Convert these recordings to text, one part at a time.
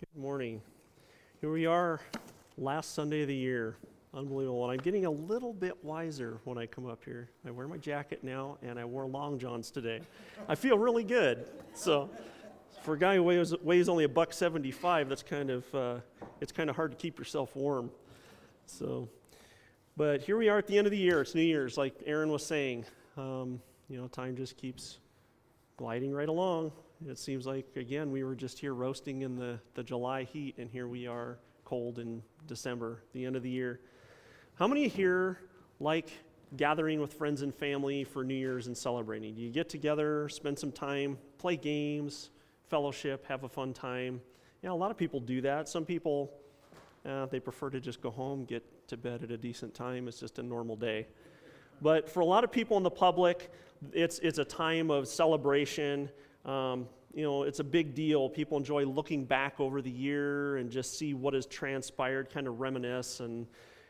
Good morning. Here we are, last Sunday of the year. Unbelievable. And I'm getting a little bit wiser when I come up here. I wear my jacket now, and I wore long johns today. I feel really good. So, for a guy who weighs only $175, that's it's kind of hard to keep yourself warm. So, but here we are at the end of the year. It's New Year's, like Aaron was saying. Time just keeps gliding right along. It seems like, again, we were just here roasting in the July heat, and here we are cold in December, the end of the year. How many here like gathering with friends and family for New Year's and celebrating? Do you get together, spend some time, play games, fellowship, have a fun time? Yeah, a lot of people do that. Some people, they prefer to just go home, get to bed at a decent time. It's just a normal day. But for a lot of people in the public, it's a time of celebration. It's a big deal. People enjoy looking back over the year and just see what has transpired, kind of reminisce, and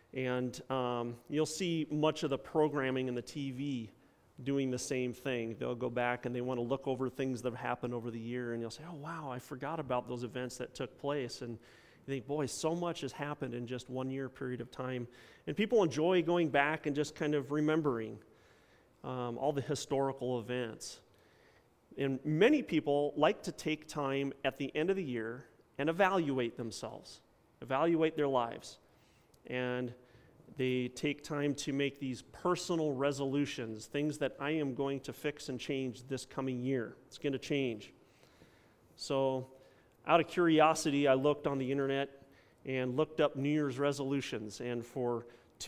you'll see much of the programming in the TV doing the same thing. They'll go back and they want to look over things that have happened over the year, and you'll say, oh, wow, I forgot about those events that took place. And you think, boy, so much has happened in just 1 year period of time. And people enjoy going back and just kind of remembering all the historical events. And many people like to take time at the end of the year and evaluate themselves, evaluate their lives. And they take time to make these personal resolutions, things that I am going to fix and change this coming year. It's going to change. So out of curiosity, I looked on the internet and looked up New Year's resolutions. And for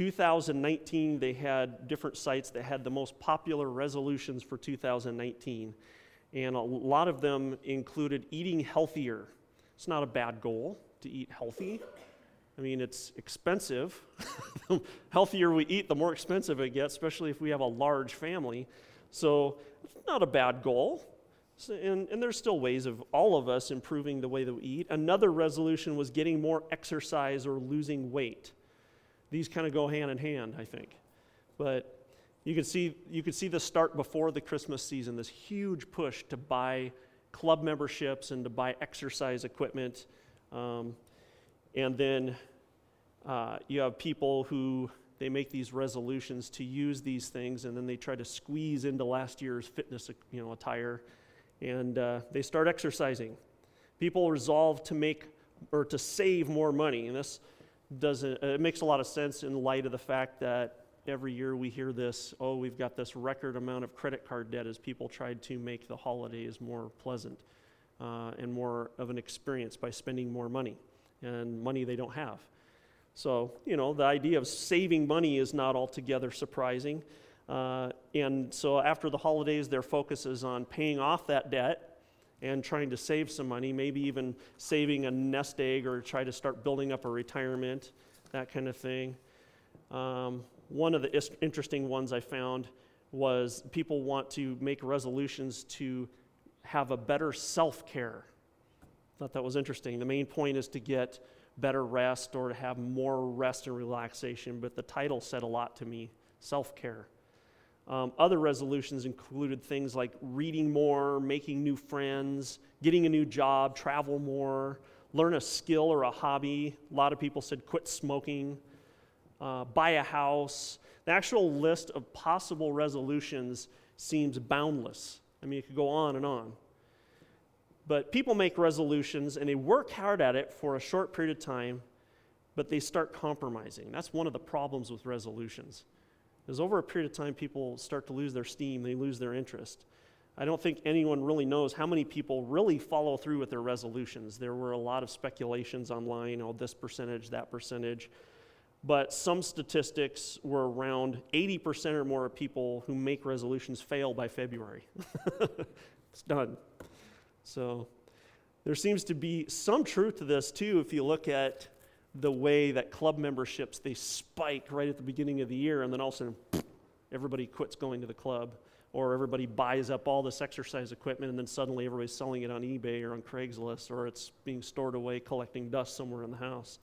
2019, they had different sites that had the most popular resolutions for 2019. And a lot of them included eating healthier. It's not a bad goal to eat healthy. I mean, it's expensive. The healthier we eat, the more expensive it gets, especially if we have a large family. So it's not a bad goal. And there's still ways of all of us improving the way that we eat. Another resolution was getting more exercise or losing weight. These kind of go hand in hand, I think. But you could see the start before the Christmas season, this huge push to buy club memberships and to buy exercise equipment. And then you have people who, they make these resolutions to use these things, and then they try to squeeze into last year's fitness attire, and they start exercising. People resolve to save more money, and this it makes a lot of sense in light of the fact that every year we hear this, we've got this record amount of credit card debt as people tried to make the holidays more pleasant and more of an experience by spending more money, and money they don't have. So, the idea of saving money is not altogether surprising. And so after the holidays, their focus is on paying off that debt and trying to save some money, maybe even saving a nest egg or try to start building up a retirement, that kind of thing. One of the interesting ones I found was people want to make resolutions to have a better self-care. Thought that was interesting. The main point is to get better rest or to have more rest and relaxation, but the title said a lot to me, self-care. Other resolutions included things like reading more, making new friends, getting a new job, travel more, learn a skill or a hobby. A lot of people said quit smoking, buy a house. The actual list of possible resolutions seems boundless. I mean, it could go on and on. But people make resolutions, and they work hard at it for a short period of time, but they start compromising. That's one of the problems with resolutions. Is over a period of time, people start to lose their steam, they lose their interest. I don't think anyone really knows how many people really follow through with their resolutions. There were a lot of speculations online, this percentage, that percentage. But some statistics were around 80% or more of people who make resolutions fail by February. It's done. So there seems to be some truth to this too if you look at the way that club memberships, they spike right at the beginning of the year, and then all of a sudden everybody quits going to the club, or everybody buys up all this exercise equipment, and then suddenly everybody's selling it on eBay or on Craigslist, or it's being stored away collecting dust somewhere in the house.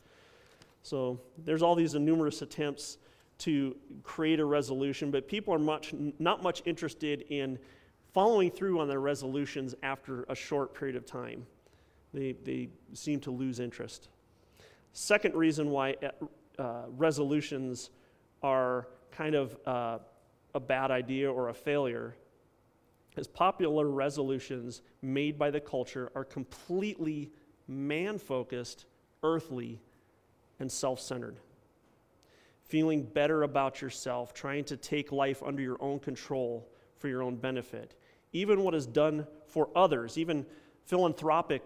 So there's all these numerous attempts to create a resolution, but people are not much interested in following through on their resolutions after a short period of time. They seem to lose interest. Second reason why resolutions are kind of a bad idea or a failure is popular resolutions made by the culture are completely man-focused, earthly, and self-centered. Feeling better about yourself, trying to take life under your own control for your own benefit. Even what is done for others, even philanthropic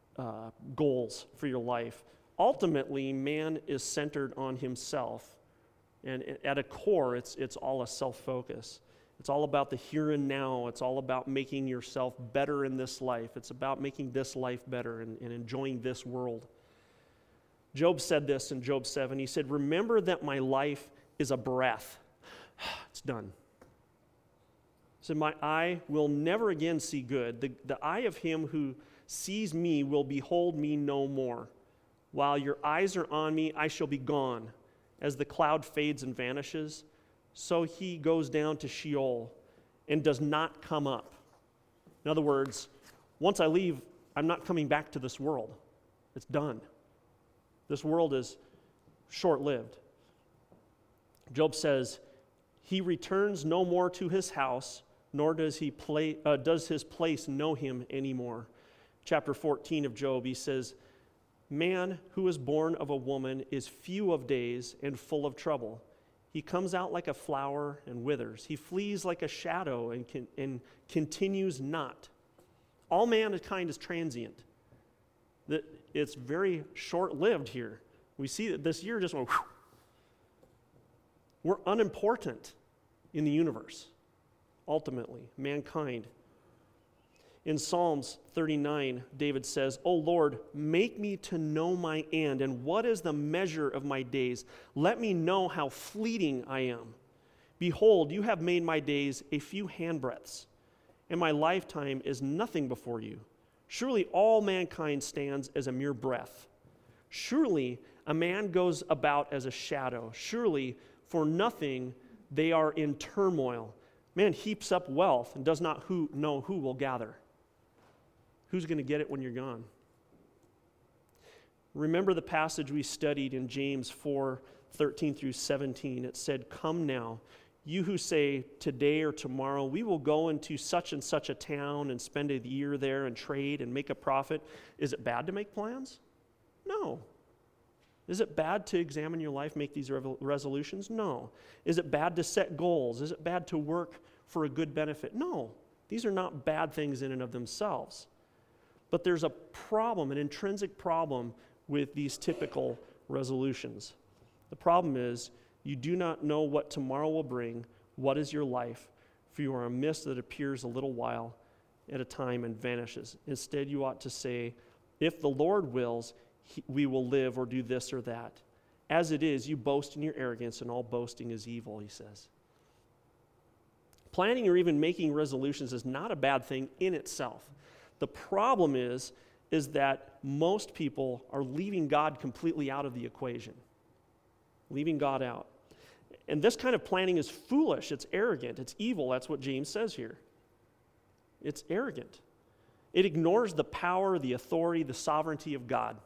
goals for your life. Ultimately, man is centered on himself. And at a core, it's all a self-focus. It's all about the here and now. It's all about making yourself better in this life. It's about making this life better and enjoying this world. Job said this in Job 7. He said, "Remember that my life is a breath." It's done. He said, "My eye will never again see good. The eye of him who sees me will behold me no more. While your eyes are on me, I shall be gone. As the cloud fades and vanishes, so he goes down to Sheol and does not come up." In other words, once I leave, I'm not coming back to this world. It's done. This world is short-lived. Job says, he returns no more to his house, nor does his place know him anymore. Chapter 14 of Job, he says, "Man who is born of a woman is few of days and full of trouble. He comes out like a flower and withers. He flees like a shadow and continues not. All mankind is transient." It's very short-lived here. We see that this year just went, whew. We're unimportant in the universe, ultimately, mankind. In Psalms 39, David says, "O Lord, make me to know my end, and what is the measure of my days? Let me know how fleeting I am. Behold, you have made my days a few handbreadths, and my lifetime is nothing before you. Surely all mankind stands as a mere breath. Surely a man goes about as a shadow. Surely for nothing they are in turmoil. Man heaps up wealth and does not know who will gather." Who's going to get it when you're gone? Remember the passage we studied in James 4:13 through 17. It said, "Come now, you who say today or tomorrow, we will go into such and such a town and spend a year there and trade and make a profit. Is it bad to make plans? No. Is it bad to examine your life, make these resolutions? No. Is it bad to set goals? Is it bad to work for a good benefit? No. These are not bad things in and of themselves. But there's a problem, an intrinsic problem with these typical resolutions. The problem is you do not know what tomorrow will bring. What is your life? For you are a mist that appears a little while at a time and vanishes. Instead, you ought to say, if the Lord wills, we will live or do this or that. As it is, you boast in your arrogance, and all boasting is evil," he says. Planning or even making resolutions is not a bad thing in itself. The problem is that most people are leaving God completely out of the equation. Leaving God out. And this kind of planning is foolish, it's arrogant, it's evil. That's what James says here. It's arrogant. It ignores the power, the authority, the sovereignty of God.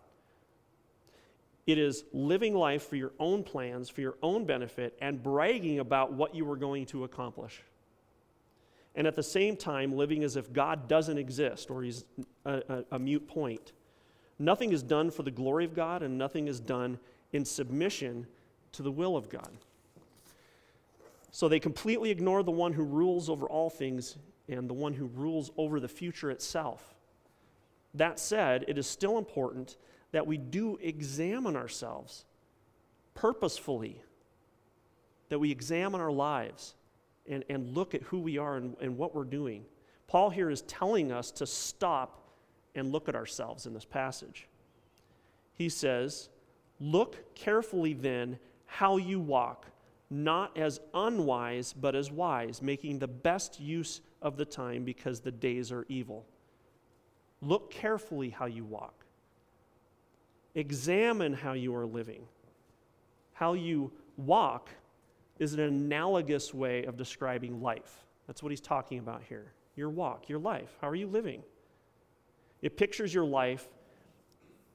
It is living life for your own plans, for your own benefit, and bragging about what you are going to accomplish. And at the same time, living as if God doesn't exist or he's a mute point. Nothing is done for the glory of God, and nothing is done in submission to the will of God. So they completely ignore the one who rules over all things and the one who rules over the future itself. That said, it is still important that we do examine ourselves purposefully, that we examine our lives and look at who we are and what we're doing. Paul here is telling us to stop and look at ourselves in this passage. He says, "Look carefully then how you walk, not as unwise, but as wise, making the best use of the time because the days are evil." Look carefully how you walk. Examine how you are living. How you walk is an analogous way of describing life. That's what he's talking about here. Your walk, your life. How are you living? It pictures your life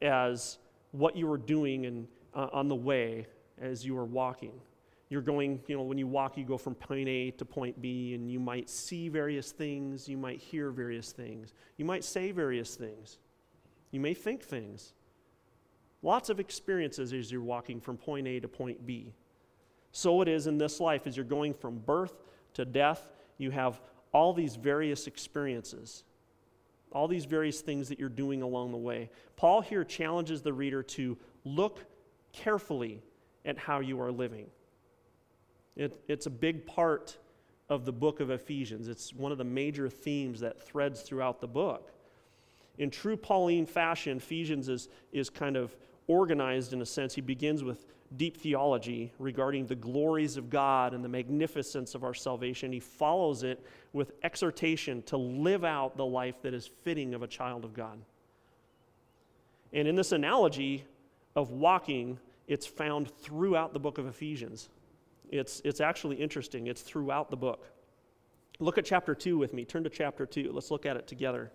as what you were doing on the way as you were walking. You're going, when you walk, you go from point A to point B, and you might see various things, you might hear various things, you might say various things, you may think things. Lots of experiences as you're walking from point A to point B. So it is in this life, as you're going from birth to death, you have all these various experiences, all these various things that you're doing along the way. Paul here challenges the reader to look carefully at how you are living. It's a big part of the book of Ephesians. It's one of the major themes that threads throughout the book. In true Pauline fashion, Ephesians is kind of organized in a sense. He begins with deep theology regarding the glories of God and the magnificence of our salvation. He follows it with exhortation to live out the life that is fitting of a child of God. And in this analogy of walking, it's found throughout the book of Ephesians. It's actually interesting. It's throughout the book. Look at chapter 2 with me. Turn to chapter 2. Let's look at it together.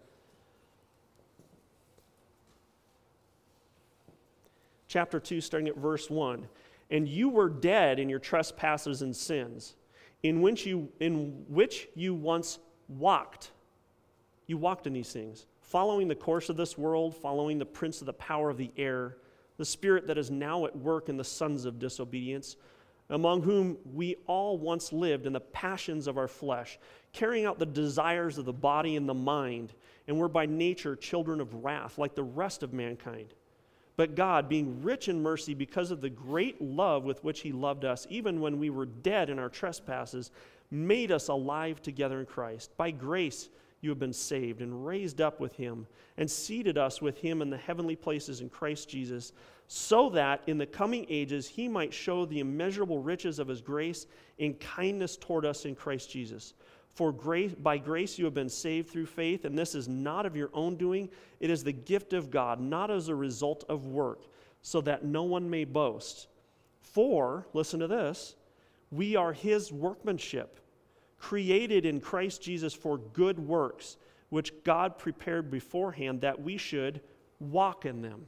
Chapter 2, starting at verse 1. And you were dead in your trespasses and sins, in which you once walked. You walked in these things, following the course of this world, following the prince of the power of the air, the spirit that is now at work in the sons of disobedience, among whom we all once lived in the passions of our flesh, carrying out the desires of the body and the mind, and were by nature children of wrath, like the rest of mankind. But God, being rich in mercy because of the great love with which he loved us, even when we were dead in our trespasses, made us alive together in Christ. By grace you have been saved, and raised up with him, and seated us with him in the heavenly places in Christ Jesus, so that in the coming ages he might show the immeasurable riches of his grace in kindness toward us in Christ Jesus. For by grace you have been saved through faith, and this is not of your own doing. It is the gift of God, not as a result of work, so that no one may boast. For, listen to this, we are his workmanship, created in Christ Jesus for good works, which God prepared beforehand that we should walk in them.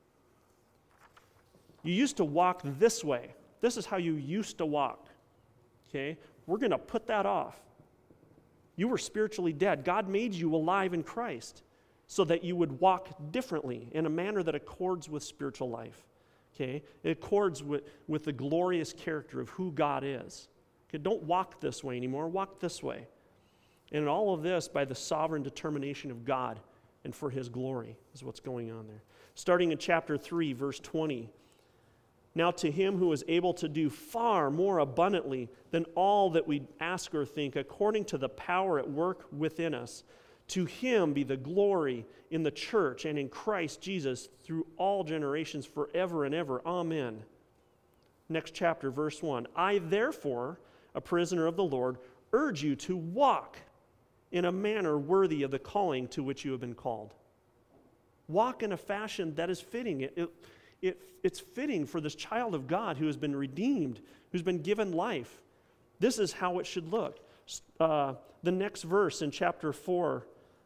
You used to walk this way. This is how you used to walk. Okay? We're going to put that off. You were spiritually dead. God made you alive in Christ so that you would walk differently in a manner that accords with spiritual life. Okay? It accords with the glorious character of who God is. Okay? Don't walk this way anymore. Walk this way. And in all of this, by the sovereign determination of God and for his glory is what's going on there. Starting in chapter 3, verse 20. Now to him who is able to do far more abundantly than all that we ask or think, according to the power at work within us, to him be the glory in the church and in Christ Jesus through all generations forever and ever. Amen. Next chapter, verse 1. I therefore, a prisoner of the Lord, urge you to walk in a manner worthy of the calling to which you have been called. Walk in a fashion that is fitting. It's fitting for this child of God who has been redeemed, who's been given life. This is how it should look. The next verse in chapter 4,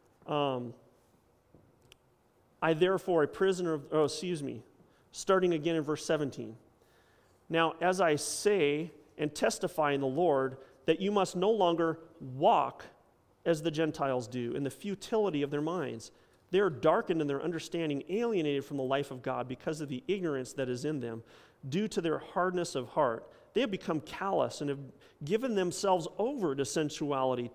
I therefore, a prisoner of, starting again in verse 17. Now, as I say and testify in the Lord, that you must no longer walk as the Gentiles do, in the futility of their minds. They are darkened in their understanding, alienated from the life of God because of the ignorance that is in them, due to their hardness of heart. They have become callous and have given themselves over to sensuality,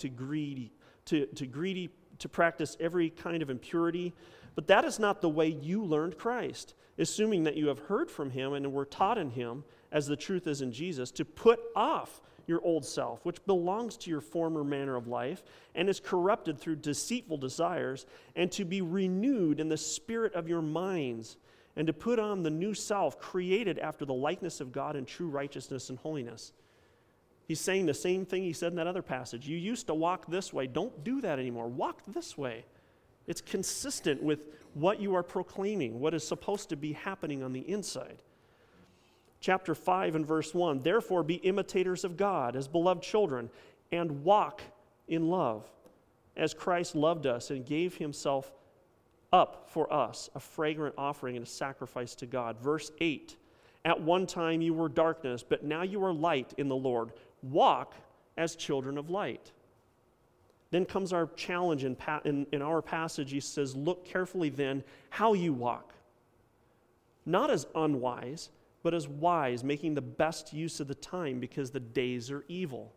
to practice every kind of impurity. But that is not the way you learned Christ, assuming that you have heard from him and were taught in him, as the truth is in Jesus, to put off your old self, which belongs to your former manner of life and is corrupted through deceitful desires, and to be renewed in the spirit of your minds, and to put on the new self, created after the likeness of God in true righteousness and holiness. He's saying the same thing he said in that other passage. You used to walk this way. Don't do that anymore. Walk this way. It's consistent with what you are proclaiming, what is supposed to be happening on the inside. Chapter 5 and verse 1, therefore be imitators of God as beloved children, and walk in love, as Christ loved us and gave himself up for us a fragrant offering and a sacrifice to God. Verse 8, at one time you were darkness, but now you are light in the Lord. Walk as children of light. Then comes our challenge in our passage. He says, look carefully then how you walk. Not as unwise, but as wise, making the best use of the time because the days are evil.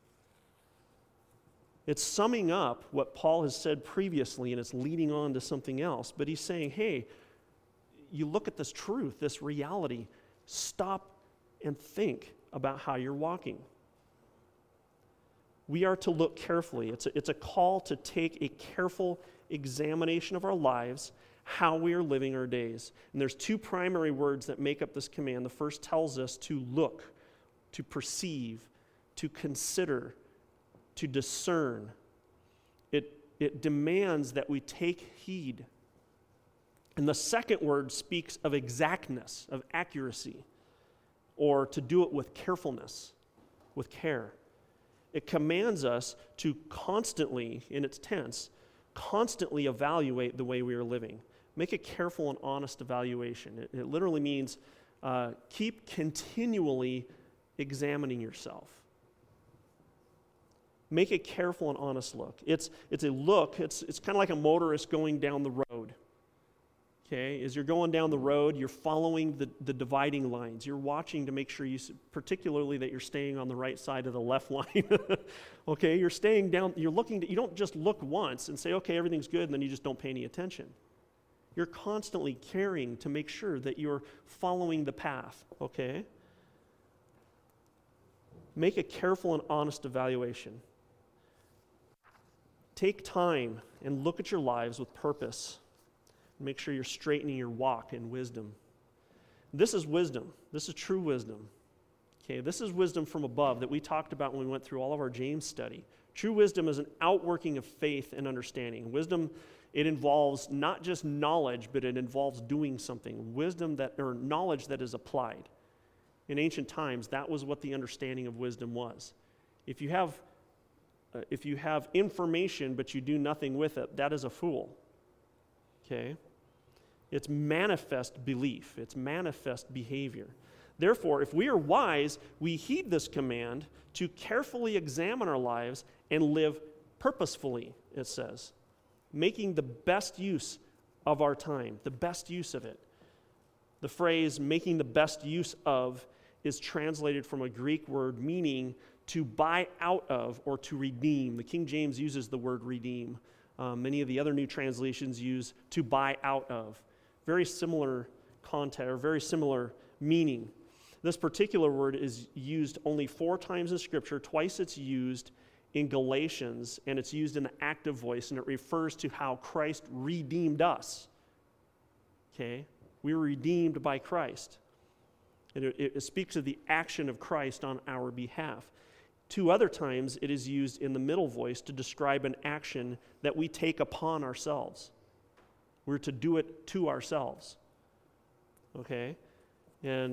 It's summing up what Paul has said previously, and it's leading on to something else. But he's saying, hey, you look at this truth, this reality, stop and think about how you're walking. We are to look carefully. It's a call to take a careful examination of our lives, how we are living our days. And there's two primary words that make up this command. The first tells us to look, to perceive, to consider, to discern. It demands that we take heed. And the second word speaks of exactness, of accuracy, or to do it with carefulness, with care. It commands us to constantly, in its tense, constantly evaluate the way we are living. Make a careful and honest evaluation. It literally means keep continually examining yourself. Make a careful and honest look. It's a look, it's kind of like a motorist going down the road. Okay, as you're going down the road, you're following the dividing lines. You're watching to make sure particularly that you're staying on the right side of the left line. Okay, you're staying down, you're looking, you don't just look once and say, okay, everything's good, and then you just don't pay any attention. You're constantly caring to make sure that you're following the path, okay? Make a careful and honest evaluation. Take time and look at your lives with purpose. Make sure you're straightening your walk in wisdom. This is wisdom. This is true wisdom. Okay, this is wisdom from above that we talked about when we went through all of our James study. True wisdom is an outworking of faith and understanding. Wisdom, it involves not just knowledge, but it involves doing something. Knowledge that is applied. In ancient times, that was what the understanding of wisdom was. If you have information but you do nothing with it, that is a fool. Okay? It's manifest belief. It's manifest behavior. Therefore, if we are wise, we heed this command to carefully examine our lives and live purposefully, it says, making the best use of our time, the best use of it. The phrase making the best use of is translated from a Greek word meaning to buy out of or to redeem. The King James uses the word redeem. Many of the other new translations use to buy out of. Very similar content or very similar meaning. This particular word is used only 4 times in Scripture. Twice it's used in Galatians, and it's used in the active voice, and it refers to how Christ redeemed us. Okay? We were redeemed by Christ. And it speaks of the action of Christ on our behalf. 2 other times it is used in the middle voice to describe an action that we take upon ourselves. We're to do it to ourselves. Okay? And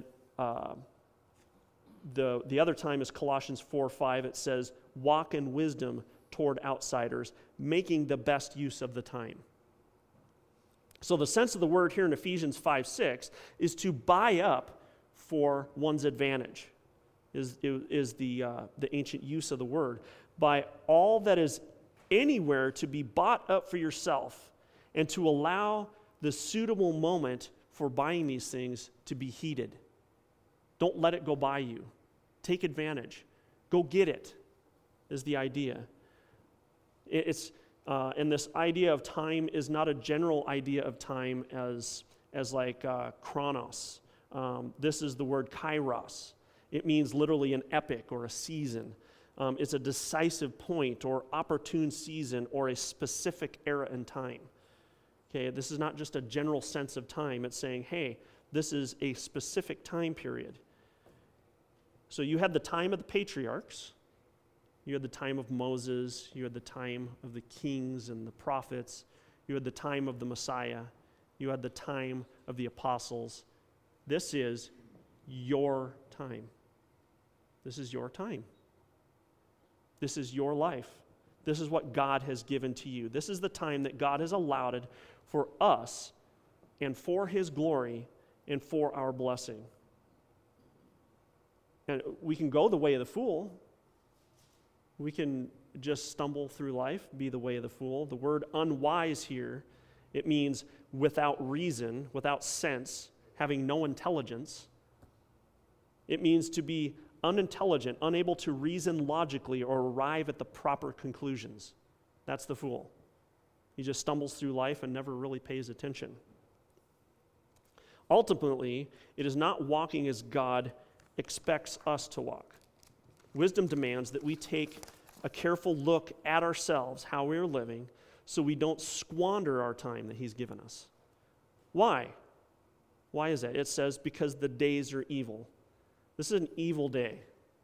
the other time is Colossians 4:5. It says, walk in wisdom toward outsiders, making the best use of the time. So the sense of the word here in Ephesians 5:6 is to buy up for one's advantage. Is the ancient use of the word. By all that is anywhere to be bought up for yourself and to allow the suitable moment for buying these things to be heeded. Don't let it go by you. Take advantage. Go get it, is the idea. And this idea of time is not a general idea of time as like chronos. This is the word kairos. It means literally an epoch or a season. It's a decisive point or opportune season or a specific era in time. Okay, this is not just a general sense of time. It's saying, hey, this is a specific time period. So you had the time of the patriarchs. You had the time of Moses. You had the time of the kings and the prophets. You had the time of the Messiah. You had the time of the apostles. This is your time. This is your time. This is your life. This is what God has given to you. This is the time that God has allotted for us and for his glory and for our blessing. And we can go the way of the fool. We can just stumble through life, be the way of the fool. The word unwise here, it means without reason, without sense, having no intelligence. It means to be unintelligent, unable to reason logically or arrive at the proper conclusions. That's the fool. He just stumbles through life and never really pays attention. Ultimately, it is not walking as God expects us to walk. Wisdom demands that we take a careful look at ourselves, how we are living, so we don't squander our time that he's given us. Why? Why is that? It says, because the days are evil. This is an evil day.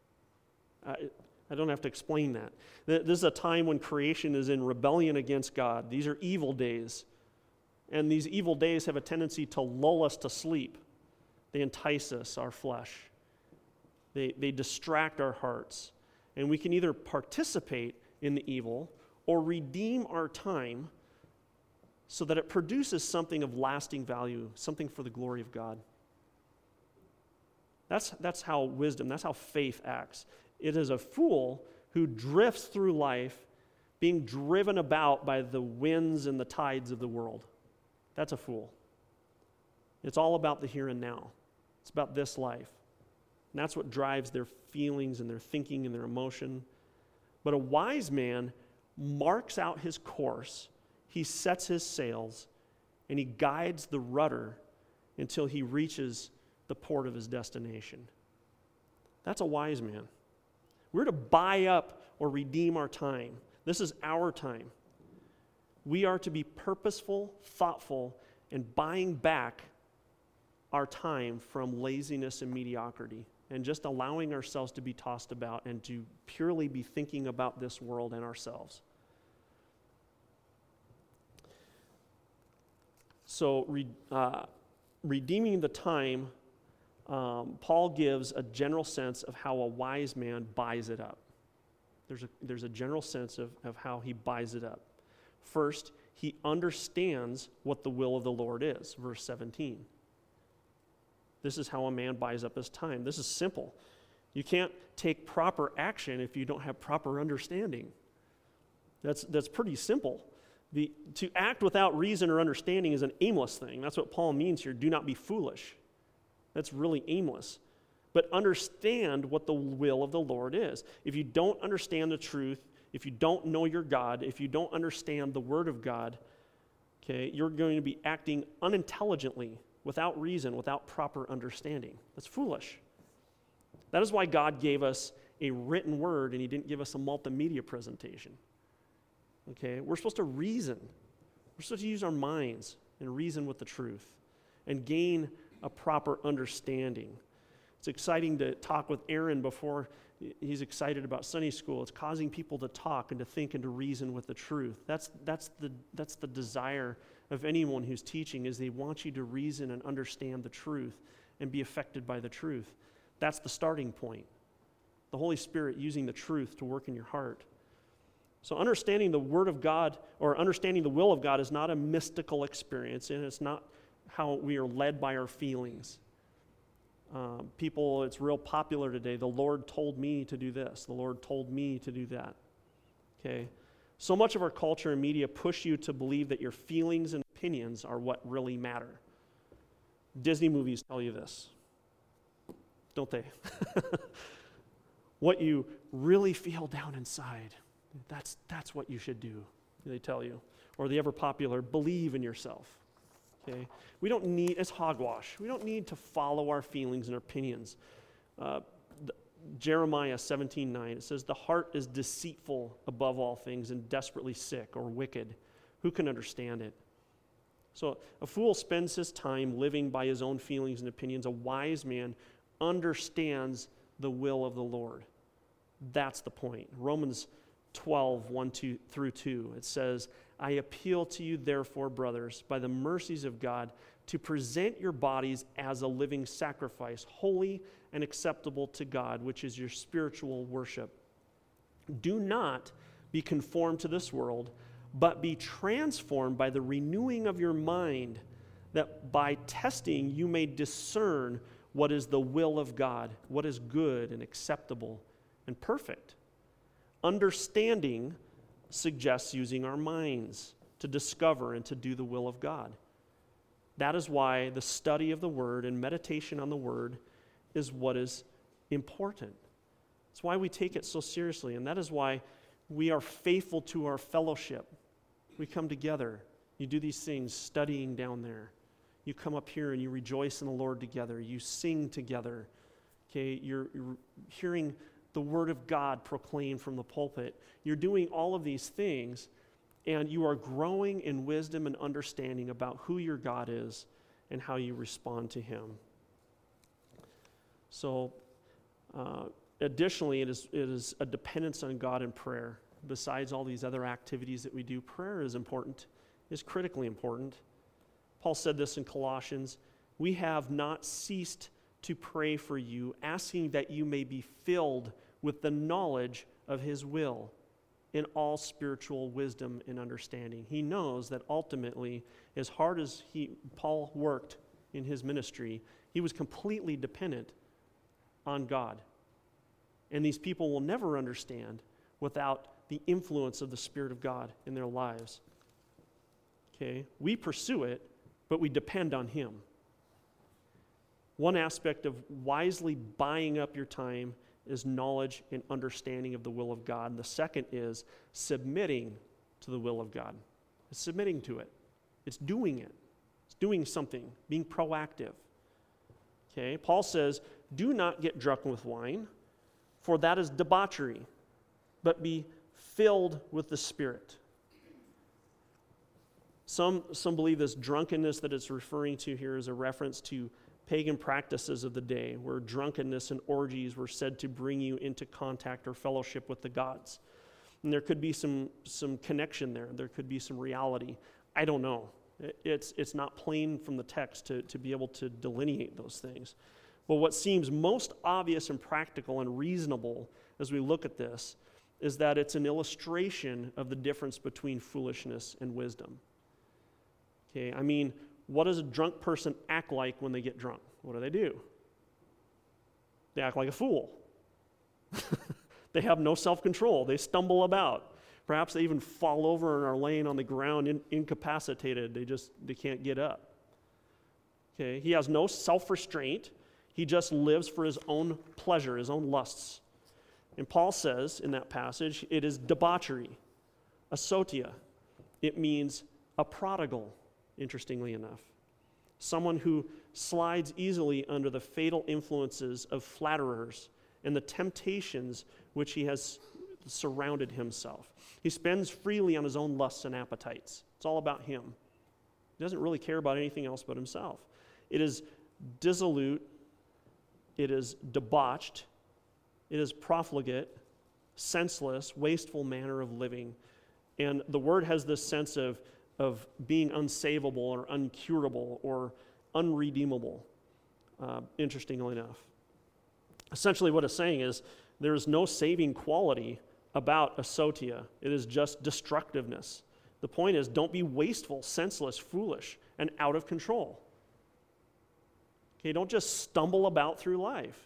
I don't have to explain that. This is a time when creation is in rebellion against God. These are evil days. And these evil days have a tendency to lull us to sleep. They entice us, our flesh. They distract our hearts. And we can either participate in the evil or redeem our time so that it produces something of lasting value, something for the glory of God. That's how wisdom, that's how faith acts. It is a fool who drifts through life being driven about by the winds and the tides of the world. That's a fool. It's all about the here and now. It's about this life. And that's what drives their feelings and their thinking and their emotion. But a wise man marks out his course, he sets his sails, and he guides the rudder until he reaches the port of his destination. That's a wise man. We're to buy up or redeem our time. This is our time. We are to be purposeful, thoughtful, and buying back our time from laziness and mediocrity, and just allowing ourselves to be tossed about and to purely be thinking about this world and ourselves. So, redeeming the time, Paul gives a general sense of how a wise man buys it up. There's a general sense of how he buys it up. First, he understands what the will of the Lord is, verse 17. This is how a man buys up his time. This is simple. You can't take proper action if you don't have proper understanding. That's pretty simple. To act without reason or understanding is an aimless thing. That's what Paul means here. Do not be foolish. That's really aimless. But understand what the will of the Lord is. If you don't understand the truth, if you don't know your God, if you don't understand the Word of God, okay, you're going to be acting unintelligently, without reason, without proper understanding. That's foolish. That is why God gave us a written word and he didn't give us a multimedia presentation. Okay, we're supposed to reason. We're supposed to use our minds and reason with the truth and gain a proper understanding. It's exciting to talk with Aaron before he's excited about Sunday school. It's causing people to talk and to think and to reason with the truth. That's the desire of anyone who's teaching, is they want you to reason and understand the truth and be affected by the truth. That's the starting point. The Holy Spirit using the truth to work in your heart. So understanding the Word of God or understanding the will of God is not a mystical experience, and it's not how we are led by our feelings. It's real popular today. The Lord told me to do this. The Lord told me to do that. Okay? So much of our culture and media push you to believe that your feelings and opinions are what really matter. Disney movies tell you this, don't they? What you really feel down inside, that's what you should do, they tell you. Or the ever popular, believe in yourself. Okay? We don't need, it's hogwash. We don't need to follow our feelings and our opinions. Jeremiah 17:9, it says, the heart is deceitful above all things and desperately sick or wicked. Who can understand it? So a fool spends his time living by his own feelings and opinions. A wise man understands the will of the Lord. That's the point. Romans 12, 1 through 2, it says, I appeal to you, therefore, brothers, by the mercies of God, to present your bodies as a living sacrifice, holy and acceptable to God, which is your spiritual worship. Do not be conformed to this world, but be transformed by the renewing of your mind, that by testing you may discern what is the will of God, what is good and acceptable and perfect. Understanding suggests using our minds to discover and to do the will of God. That is why the study of the Word and meditation on the Word is what is important. That's why we take it so seriously, and that is why we are faithful to our fellowship. We come together. You do these things, studying down there. You come up here and you rejoice in the Lord together. You sing together. Okay, you're hearing the Word of God proclaimed from the pulpit. You're doing all of these things, and you are growing in wisdom and understanding about who your God is and how you respond to Him. So, additionally, it is a dependence on God in prayer. Besides all these other activities that we do, prayer is important, is critically important. Paul said this in Colossians, "We have not ceased to pray for you, asking that you may be filled with the knowledge of His will in all spiritual wisdom and understanding." He knows that ultimately, as hard as Paul worked in his ministry, he was completely dependent on God. And these people will never understand without the influence of the Spirit of God in their lives. Okay? We pursue it, but we depend on Him. One aspect of wisely buying up your time is knowledge and understanding of the will of God. And the second is submitting to the will of God. It's submitting to it. It's doing it. It's doing something, being proactive. Okay? Paul says, "Do not get drunk with wine, for that is debauchery, but be filled with the Spirit." Some believe this drunkenness that it's referring to here is a reference to pagan practices of the day, where drunkenness and orgies were said to bring you into contact or fellowship with the gods. And there could be some connection there. There could be some reality. I don't know. It's not plain from the text to be able to delineate those things. But what seems most obvious and practical and reasonable as we look at this is that it's an illustration of the difference between foolishness and wisdom. Okay, I mean, what does a drunk person act like when they get drunk? What do? They act like a fool. They have no self-control. They stumble about. Perhaps they even fall over and are laying on the ground incapacitated. They can't get up. Okay, he has no self-restraint. He just lives for his own pleasure, his own lusts. And Paul says in that passage, it is debauchery, asotia. It means a prodigal, interestingly enough. Someone who slides easily under the fatal influences of flatterers and the temptations which he has surrounded himself. He spends freely on his own lusts and appetites. It's all about him. He doesn't really care about anything else but himself. It is dissolute. It is debauched. It is profligate, senseless, wasteful manner of living. And the word has this sense of being unsavable or uncurable or unredeemable, interestingly enough. Essentially what it's saying is there is no saving quality about asotia. It is just destructiveness. The point is, don't be wasteful, senseless, foolish, and out of control. Okay, don't just stumble about through life.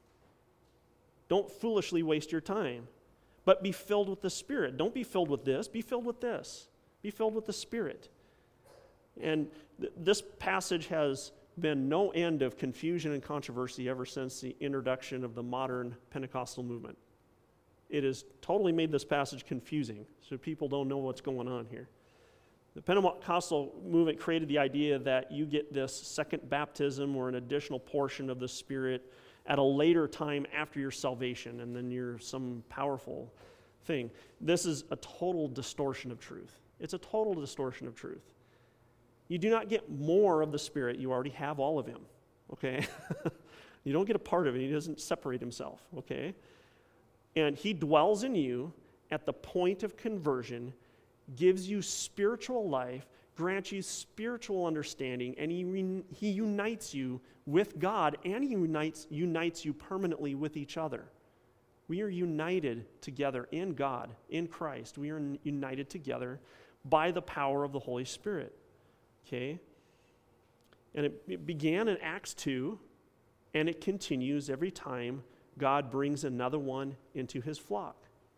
Don't foolishly waste your time, but be filled with the Spirit. Don't be filled with this, be filled with this. Be filled with the Spirit. And this passage has been no end of confusion and controversy ever since the introduction of the modern Pentecostal movement. It has totally made this passage confusing, so people don't know what's going on here. The Pentecostal movement created the idea that you get this second baptism or an additional portion of the Spirit at a later time after your salvation, and then you're some powerful thing. This is a total distortion of truth. It's a total distortion of truth. You do not get more of the Spirit. You already have all of Him, okay? You don't get a part of it. He doesn't separate Himself, okay? And He dwells in you at the point of conversion, gives you spiritual life, grants you spiritual understanding, and He unites you with God, and He unites you permanently with each other. We are united together in God, in Christ. We are united together by the power of the Holy Spirit. Okay? And it began in Acts 2, and it continues every time God brings another one into his flock.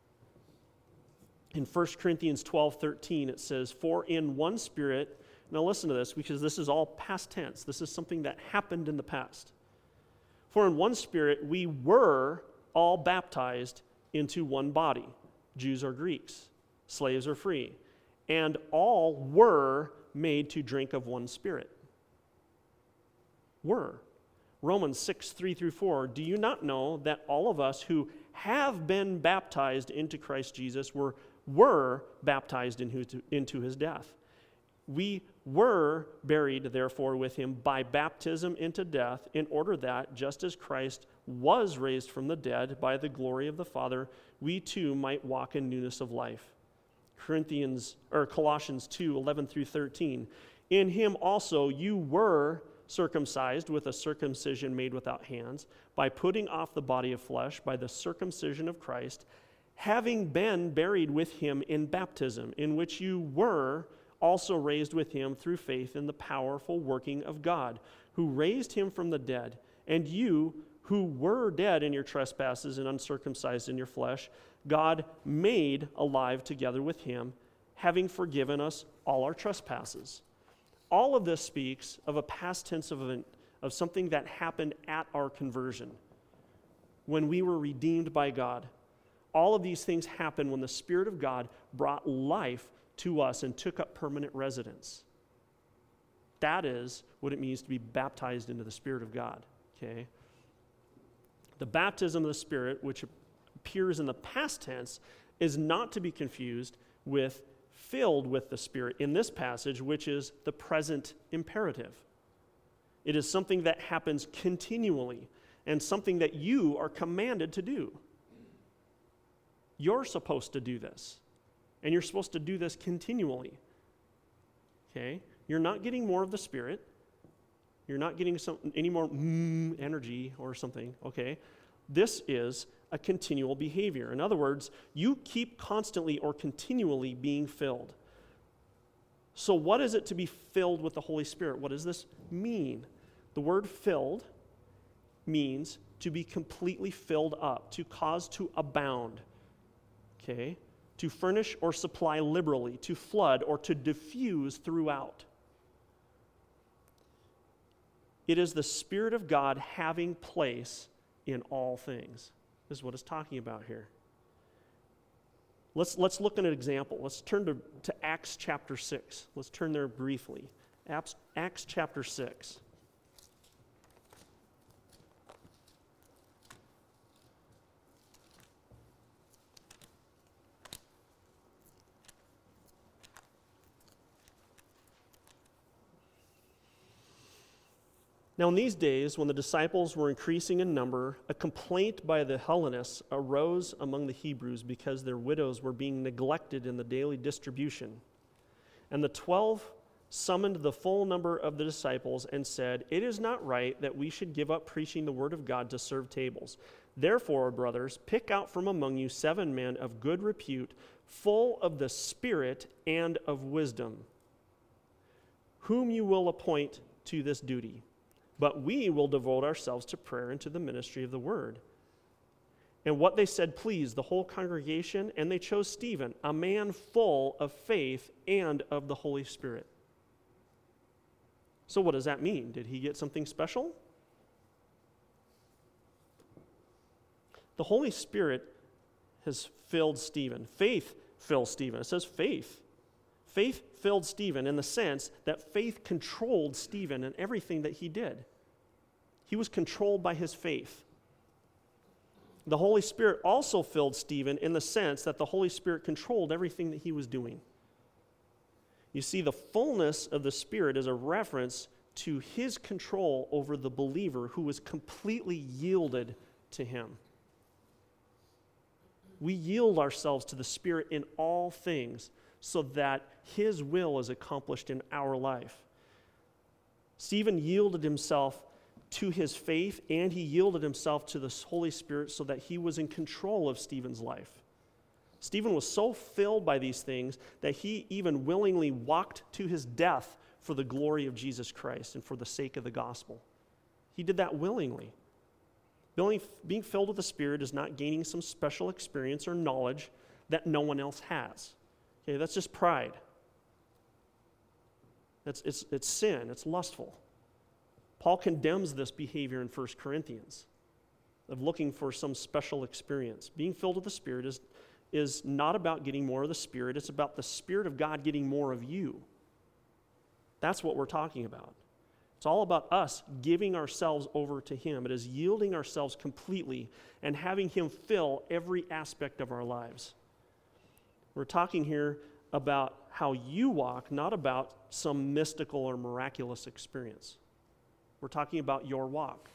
In 1 Corinthians 12:13, it says, "For in one Spirit," now listen to this, because this is all past tense. This is something that happened in the past. "For in one Spirit we were all baptized into one body, Jews or Greeks, slaves or free, and all were made to drink of one Spirit." Were. Romans 6:3-4, "Do you not know that all of us who have been baptized into Christ Jesus were baptized into his death? We were buried, therefore, with him by baptism into death, in order that, just as Christ was raised from the dead by the glory of the Father, we too might walk in newness of life." Colossians 2:11-13, "In him also you were circumcised with a circumcision made without hands, by putting off the body of flesh by the circumcision of Christ, having been buried with him in baptism, in which you were also raised with him through faith in the powerful working of God, who raised him from the dead. And you, who were dead in your trespasses and uncircumcised in your flesh, God made alive together with him, having forgiven us all our trespasses." All of this speaks of a past tense event, of something that happened at our conversion, when we were redeemed by God. All of these things happened when the Spirit of God brought life to us and took up permanent residence. That is what it means to be baptized into the Spirit of God, okay? The baptism of the Spirit, which appears in the past tense, is not to be confused with filled with the Spirit in this passage, which is the present imperative. It is something that happens continually and something that you are commanded to do. You're supposed to do this, and you're supposed to do this continually. Okay? You're not getting more of the Spirit. You're not getting any more energy or something, okay? This is a continual behavior. In other words, you keep constantly or continually being filled. So what is it to be filled with the Holy Spirit? What does this mean? The word filled means to be completely filled up, to cause to abound, okay? To furnish or supply liberally, to flood or to diffuse throughout. It is the Spirit of God having place in all things. This is what it's talking about here. Let's look at an example. Let's turn to Acts chapter 6. Let's turn there briefly. Acts chapter 6. Now in these days, when the disciples were increasing in number, a complaint by the Hellenists arose among the Hebrews because their widows were being neglected in the daily distribution. And the 12 summoned the full number of the disciples and said, "It is not right that we should give up preaching the word of God to serve tables. Therefore, brothers, pick out from among you 7 men of good repute, full of the Spirit and of wisdom, whom you will appoint to this duty. But we will devote ourselves to prayer and to the ministry of the word." And what they said pleased the whole congregation, and they chose Stephen, a man full of faith and of the Holy Spirit. So what does that mean? Did he get something special? The Holy Spirit has filled Stephen. Faith fills Stephen. It says faith. Faith filled Stephen in the sense that faith controlled Stephen in everything that he did. He was controlled by his faith. The Holy Spirit also filled Stephen in the sense that the Holy Spirit controlled everything that he was doing. You see, the fullness of the Spirit is a reference to his control over the believer who was completely yielded to him. We yield ourselves to the Spirit in all things so that his will is accomplished in our life. Stephen yielded himself to his faith, and he yielded himself to the Holy Spirit so that he was in control of Stephen's life. Stephen was so filled by these things that he even willingly walked to his death for the glory of Jesus Christ and for the sake of the gospel. He did that willingly. Being filled with the Spirit is not gaining some special experience or knowledge that no one else has. Okay, that's just pride. It's sin. It's lustful. Paul condemns this behavior in 1 Corinthians of looking for some special experience. Being filled with the Spirit is not about getting more of the Spirit. It's about the Spirit of God getting more of you. That's what we're talking about. It's all about us giving ourselves over to Him. It is yielding ourselves completely and having Him fill every aspect of our lives. We're talking here about how you walk, not about some mystical or miraculous experience. We're talking about your walk.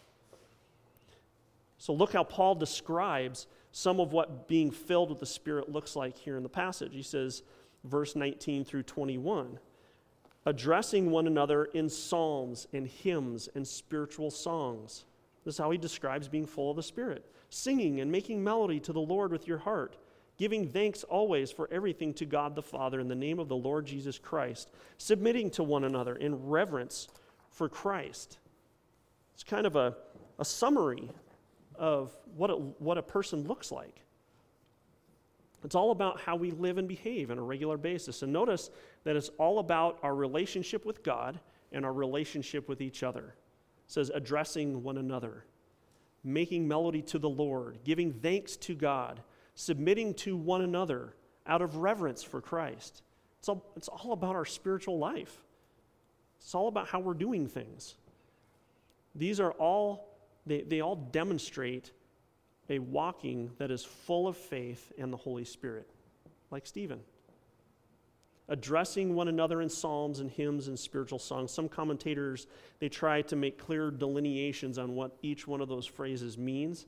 So look how Paul describes some of what being filled with the Spirit looks like here in the passage. He says, verse 19 through 21, addressing one another in psalms and hymns and spiritual songs. This is how he describes being full of the Spirit. Singing and making melody to the Lord with your heart, giving thanks always for everything to God the Father in the name of the Lord Jesus Christ, submitting to one another in reverence for Christ. It's kind of a summary of what a person looks like. It's all about how we live and behave on a regular basis. And notice that it's all about our relationship with God and our relationship with each other. It says addressing one another, making melody to the Lord, giving thanks to God, submitting to one another out of reverence for Christ. It's all about our spiritual life. It's all about how we're doing things. These are all, they all demonstrate a walking that is full of faith and the Holy Spirit, like Stephen. Addressing one another in psalms and hymns and spiritual songs. Some commentators, they try to make clear delineations on what each one of those phrases means.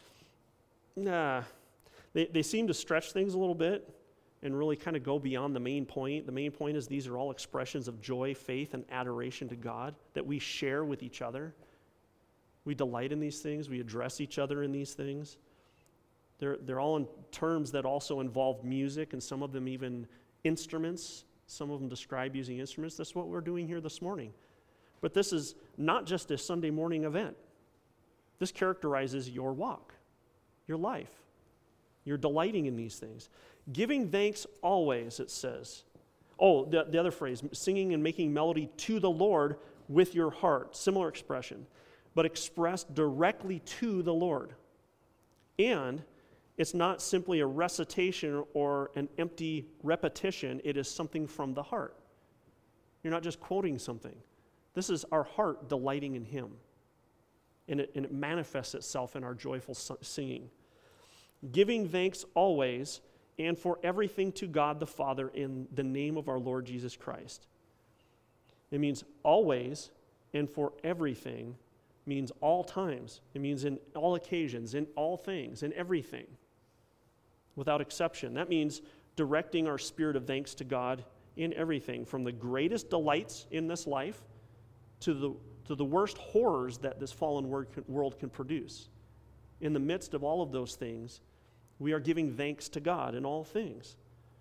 They seem to stretch things a little bit and really kind of go beyond the main point. The main point is these are all expressions of joy, faith, and adoration to God that we share with each other. We delight in these things. We address each other in these things. They're all in terms that also involve music, and some of them even instruments. Some of them describe using instruments. That's what we're doing here this morning. But this is not just a Sunday morning event. This characterizes your walk, your life. You're delighting in these things. Giving thanks always, it says. Oh, the other phrase, singing and making melody to the Lord with your heart. Similar expression, but expressed directly to the Lord. And it's not simply a recitation or an empty repetition. It is something from the heart. You're not just quoting something. This is our heart delighting in Him. And it manifests itself in our joyful singing. Giving thanks always and for everything to God the Father in the name of our Lord Jesus Christ. It means always and for everything. Means all times. It means in all occasions, in all things, in everything, without exception. That means directing our spirit of thanks to God in everything, from the greatest delights in this life to the worst horrors that this fallen world can produce. In the midst of all of those things, we are giving thanks to God in all things.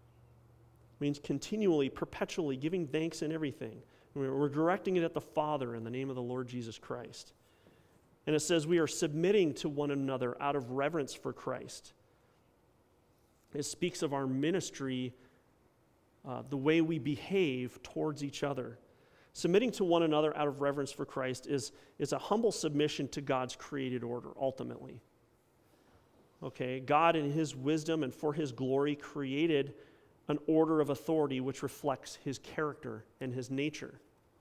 It means continually, perpetually giving thanks in everything. We're directing it at the Father in the name of the Lord Jesus Christ. And it says we are submitting to one another out of reverence for Christ. It speaks of our ministry, the way we behave towards each other. Submitting to one another out of reverence for Christ is a humble submission to God's created order, ultimately. Okay, God in His wisdom and for His glory created an order of authority which reflects His character and His nature.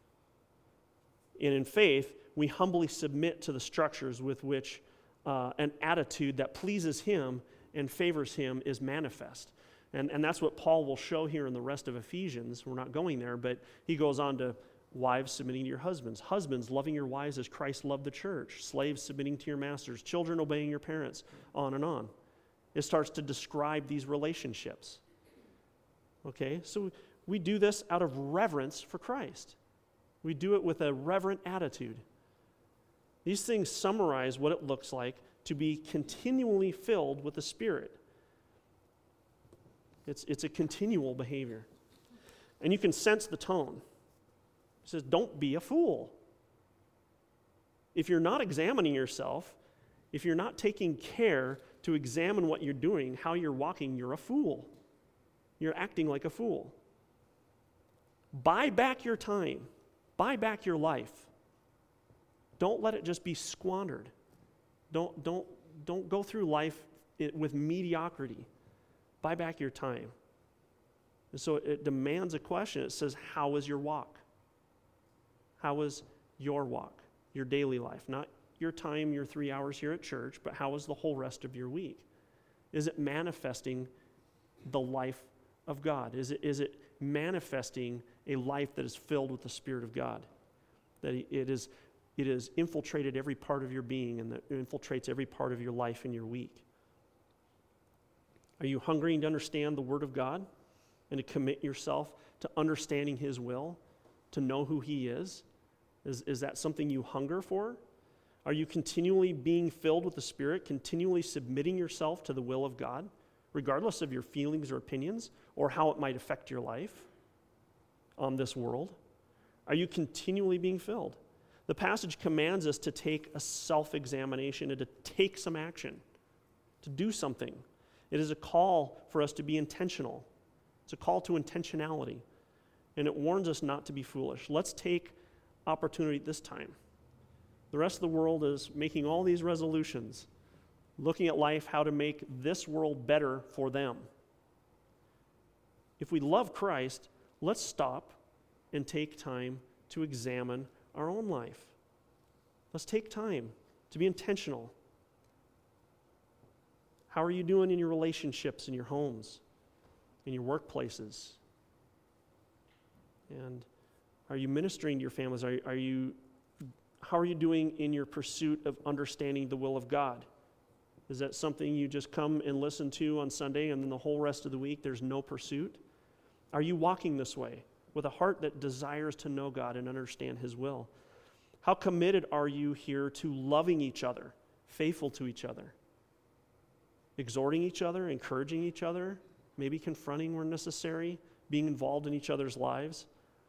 And in faith, we humbly submit to the structures with which an attitude that pleases Him and favors Him is manifest. And that's what Paul will show here in the rest of Ephesians. We're not going there, but he goes on to wives submitting to your husbands. Husbands loving your wives as Christ loved the church. Slaves submitting to your masters. Children obeying your parents. On and on. It starts to describe these relationships. Okay, so we do this out of reverence for Christ. We do it with a reverent attitude. These things summarize what it looks like to be continually filled with the Spirit. It's a continual behavior. And you can sense the tone. It says, don't be a fool. If you're not examining yourself, if you're not taking care to examine what you're doing, how you're walking, you're a fool. You're acting like a fool. Buy back your time. Buy back your life. Don't let it just be squandered. Don't go through life with mediocrity. Buy back your time. And so it demands a question. It says, how is your walk? How is your walk, your daily life? Not your time, your 3 hours here at church, but how is the whole rest of your week? Is it manifesting the life of God? Is it manifesting a life that is filled with the Spirit of God? That it is infiltrated every part of your being and that it infiltrates every part of your life and your week. Are you hungering to understand the Word of God and to commit yourself to understanding His will, to know who He is? Is that something you hunger for? Are you continually being filled with the Spirit, continually submitting yourself to the will of God, regardless of your feelings or opinions or how it might affect your life on this world? Are you continually being filled? The passage commands us to take a self-examination and to take some action, to do something. It is a call for us to be intentional. It's a call to intentionality. And it warns us not to be foolish. Let's take opportunity this time. The rest of the world is making all these resolutions, looking at life, how to make this world better for them. If we love Christ, let's stop and take time to examine our own life. Let's take time to be intentional. How are you doing in your relationships, in your homes, in your workplaces? And are you ministering to your families? How are you doing in your pursuit of understanding the will of God? Is that something you just come and listen to on Sunday and then the whole rest of the week there's no pursuit? Are you walking this way with a heart that desires to know God and understand His will? How committed are you here to loving each other, faithful to each other, exhorting each other, encouraging each other, maybe confronting where necessary, being involved in each other's lives?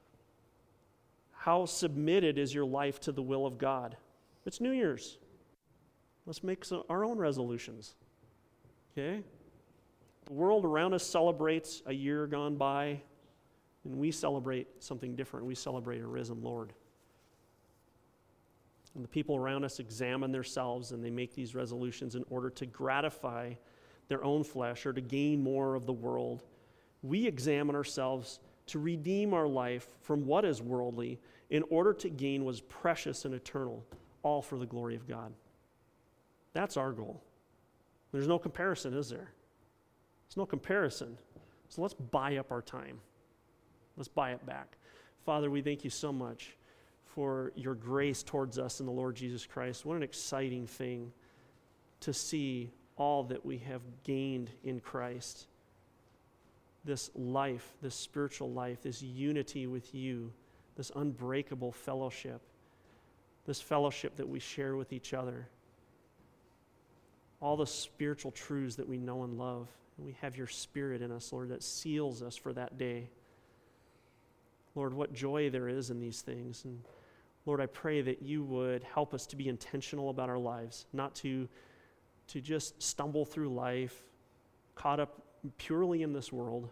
How submitted is your life to the will of God? It's New Year's. Let's make our own resolutions, okay? The world around us celebrates a year gone by, and we celebrate something different. We celebrate a risen Lord. And the people around us examine themselves and they make these resolutions in order to gratify their own flesh or to gain more of the world. We examine ourselves to redeem our life from what is worldly in order to gain what is precious and eternal, all for the glory of God. That's our goal. There's no comparison, is there? There's no comparison. So let's buy up our time. Let's buy it back. Father, we thank you so much for your grace towards us in the Lord Jesus Christ. What an exciting thing to see all that we have gained in Christ. This life, this spiritual life, this unity with you, this unbreakable fellowship, this fellowship that we share with each other, all the spiritual truths that we know and love. And we have your Spirit in us, Lord, that seals us for that day. Lord, what joy there is in these things. And Lord, I pray that you would help us to be intentional about our lives, not to just stumble through life, caught up purely in this world,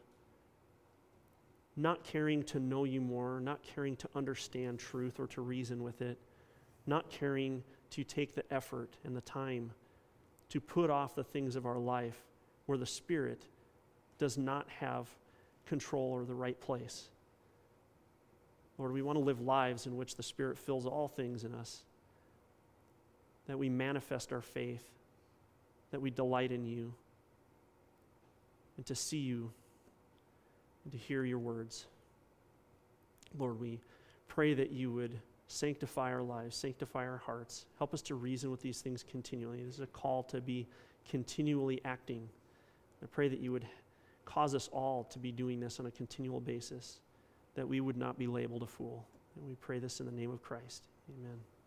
not caring to know you more, not caring to understand truth or to reason with it, not caring to take the effort and the time to put off the things of our life where the Spirit does not have control or the right place. Lord, we want to live lives in which the Spirit fills all things in us, that we manifest our faith, that we delight in you, and to see you, and to hear your words. Lord, we pray that you would sanctify our lives, sanctify our hearts. Help us to reason with these things continually. This is a call to be continually acting. I pray that you would cause us all to be doing this on a continual basis, that we would not be labeled a fool. And we pray this in the name of Christ. Amen.